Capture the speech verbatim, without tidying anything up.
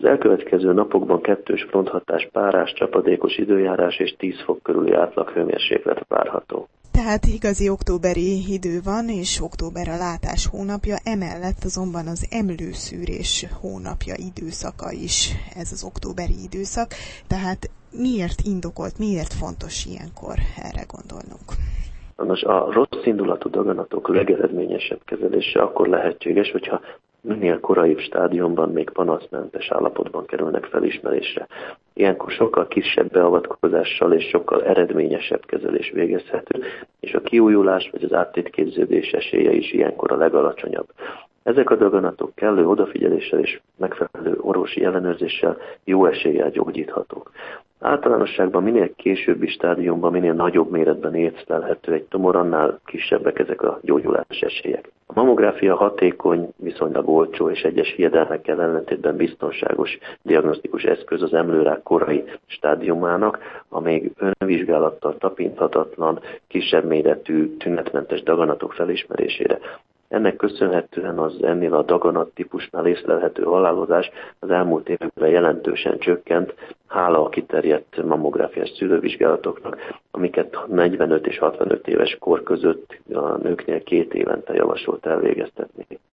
elkövetkező napokban kettős fronthatás, párás, csapadékos időjárás és tíz fok körüli átlaghőmérséklet várható. Tehát igazi októberi idő van, és október a látás hónapja, emellett azonban az emlőszűrés hónapja, időszaka is ez az októberi időszak. Tehát miért indokolt, miért fontos ilyenkor erre gondolnunk? Nos, a rossz indulatú daganatok legeredményesebb kezelése akkor lehetséges, hogyha minél koraibb stádiumban még panaszmentes állapotban kerülnek felismerésre. Ilyenkor sokkal kisebb beavatkozással és sokkal eredményesebb kezelés végezhető, és a kiújulás vagy az áttétképződés esélye is ilyenkor a legalacsonyabb. Ezek a daganatok kellő odafigyeléssel és megfelelő orvosi ellenőrzéssel jó eséllyel gyógyíthatók. Általánosságban minél későbbi stádiumban, minél nagyobb méretben észlelhető egy tumor, annál kisebbek ezek a gyógyulás esélyek. A mammográfia hatékony, viszonylag olcsó és egyes hiedelmekkel ellentétben biztonságos diagnosztikus eszköz az emlőrák korai stádiumának, a még önvizsgálattal tapinthatatlan, kisebb méretű, tünetmentes daganatok felismerésére. Ennek köszönhetően az ennél a daganat típusnál észlelhető halálozás az elmúlt években jelentősen csökkent, hála a kiterjedt mammográfiás szűrővizsgálatoknak, amiket negyvenöt és hatvanöt éves kor között a nőknél két évente javasolt elvégeztetni.